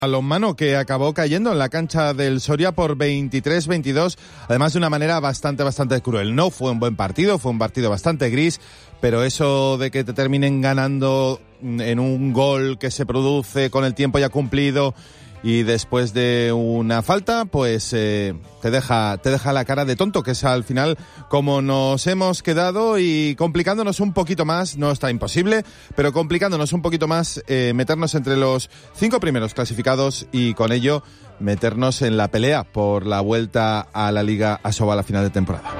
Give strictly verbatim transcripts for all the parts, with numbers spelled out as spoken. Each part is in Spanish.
Balonmano que acabó cayendo en la cancha del Soria por veintitrés veintidós, además de una manera bastante, bastante cruel. No fue un buen partido, fue un partido bastante gris, pero eso de que te terminen ganando en un gol que se produce con el tiempo ya cumplido y después de una falta, pues eh, te deja te deja la cara de tonto, que es al final como nos hemos quedado, y complicándonos un poquito más, no está imposible, pero complicándonos un poquito más, eh, meternos entre los cinco primeros clasificados y con ello meternos en la pelea por la vuelta a la Liga Asobal a final de temporada.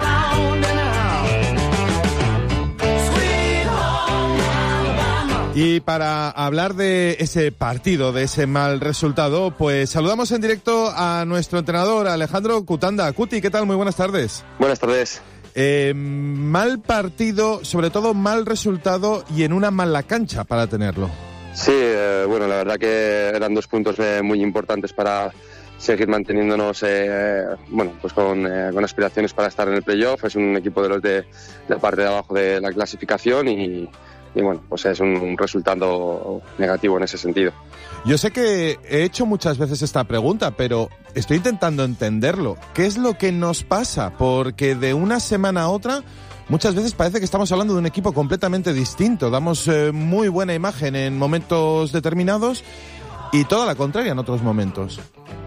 Y para hablar de ese partido, de ese mal resultado, pues saludamos en directo a nuestro entrenador, Alejandro Cutanda. Cuti, ¿qué tal? Muy buenas tardes. Buenas tardes. Eh, mal partido, sobre todo mal resultado y en una mala cancha para tenerlo. Sí, eh, bueno, la verdad que eran dos puntos eh, muy importantes para seguir manteniéndonos eh, bueno, pues con, eh, con aspiraciones para estar en el playoff. Es un equipo de los de la parte de abajo de la clasificación y... Y bueno, pues es un, un resultado negativo en ese sentido. Yo sé que he hecho muchas veces esta pregunta, pero estoy intentando entenderlo. ¿Qué es lo que nos pasa? Porque de una semana a otra, muchas veces parece que estamos hablando de un equipo completamente distinto. Damos eh, muy buena imagen en momentos determinados y toda la contraria en otros momentos.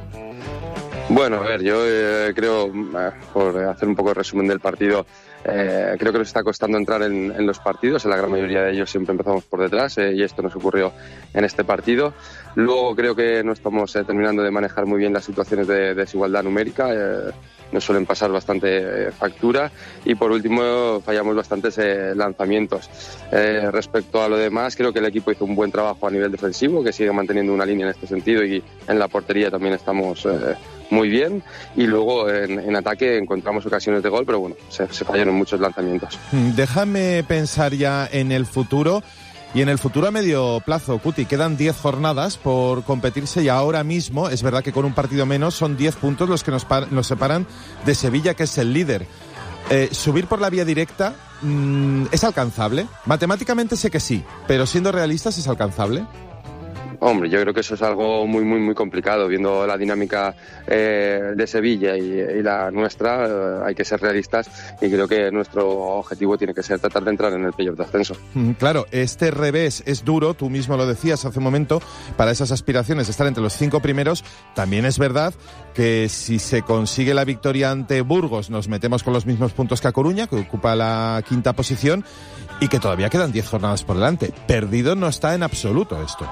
Bueno, a ver, yo eh, creo, eh, por hacer un poco de resumen del partido, eh, creo que nos está costando entrar en, en los partidos. En la gran mayoría de ellos siempre empezamos por detrás eh, y esto nos ocurrió en este partido. Luego creo que no estamos eh, terminando de manejar muy bien las situaciones de, de desigualdad numérica. Eh, nos suelen pasar bastante eh, factura y por último fallamos bastantes eh, lanzamientos. Eh, respecto a lo demás, creo que el equipo hizo un buen trabajo a nivel defensivo, que sigue manteniendo una línea en este sentido, y en la portería también estamos eh, muy bien, y luego en, en ataque encontramos ocasiones de gol, pero bueno, se, se fallaron muchos lanzamientos. Déjame pensar ya en el futuro. Y en el futuro a medio plazo, Cuti, quedan diez jornadas por competirse y ahora mismo, es verdad que con un partido menos, son diez puntos los que nos, par- nos separan de Sevilla, que es el líder. Eh, ¿Subir por la vía directa mmm, es alcanzable? Matemáticamente sé que sí, pero siendo realistas, ¿es alcanzable? Hombre, yo creo que eso es algo muy, muy, muy complicado. Viendo la dinámica eh, de Sevilla y, y la nuestra, eh, hay que ser realistas y creo que nuestro objetivo tiene que ser tratar de entrar en el playoff de ascenso. Mm, claro, este revés es duro, tú mismo lo decías hace un momento, para esas aspiraciones de estar entre los cinco primeros. También es verdad que si se consigue la victoria ante Burgos, nos metemos con los mismos puntos que a Coruña, que ocupa la quinta posición, y que todavía quedan diez jornadas por delante. Perdido no está en absoluto esto.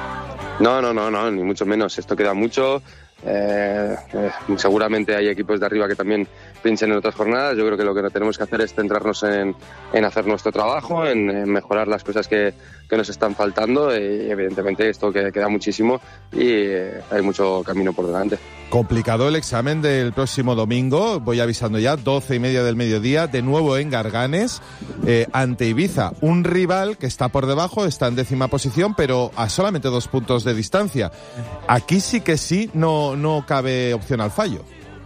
No, no, no, no, ni mucho menos. Esto queda mucho. Eh, eh, seguramente hay equipos de arriba que también piensen en otras jornadas. Yo creo que lo que tenemos que hacer es centrarnos en, en hacer nuestro trabajo, en, en mejorar las cosas que, que nos están faltando, y evidentemente esto que queda muchísimo y eh, hay mucho camino por delante. Complicado el examen del próximo domingo, voy avisando ya, doce y media del mediodía, de nuevo en Garganes, eh, ante Ibiza, un rival que está por debajo, está en décima posición, pero a solamente dos puntos de distancia. Aquí sí que sí, no, no cabe opción al fallo.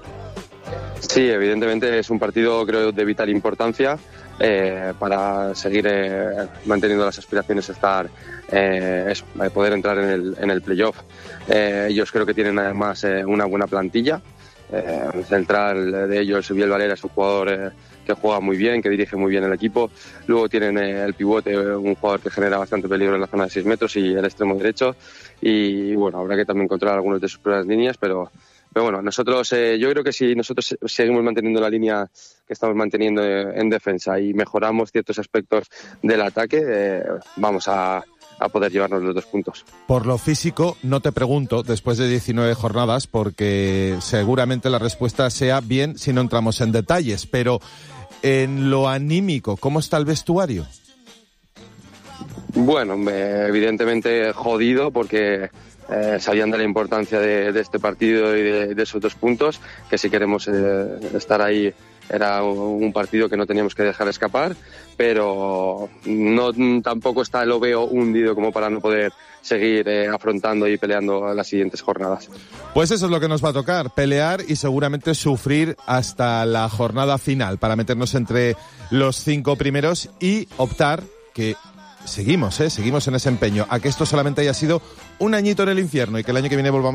Sí, evidentemente es un partido, creo, de vital importancia eh, para seguir eh, manteniendo las aspiraciones de estar, eh, eso, de poder entrar en el, en el playoff. Eh, ellos creo que tienen además eh, una buena plantilla. Eh, el central de ellos, Biel Valera, es un jugador eh, que juega muy bien, que dirige muy bien el equipo. Luego tienen eh, el pivote, un jugador que genera bastante peligro en la zona de seis metros, y el extremo derecho. Y bueno, habrá que también encontrar algunos de sus primeras líneas, pero... Pero bueno, nosotros, eh, yo creo que si nosotros seguimos manteniendo la línea que estamos manteniendo en defensa y mejoramos ciertos aspectos del ataque, eh, vamos a, a poder llevarnos los dos puntos. Por lo físico, no te pregunto, después de diecinueve jornadas, porque seguramente la respuesta sea bien si no entramos en detalles, pero en lo anímico, ¿cómo está el vestuario? Bueno, eh, evidentemente jodido, porque... Eh, sabían de la importancia de, de este partido y de, de esos dos puntos, que si queremos eh, estar ahí era un partido que no teníamos que dejar escapar, pero no tampoco está el oveo hundido como para no poder seguir eh, afrontando y peleando las siguientes jornadas. Pues eso es lo que nos va a tocar, pelear y seguramente sufrir hasta la jornada final para meternos entre los cinco primeros y optar, que seguimos, ¿eh? seguimos en ese empeño, a que esto solamente haya sido un añito en el infierno y que el año que viene volvamos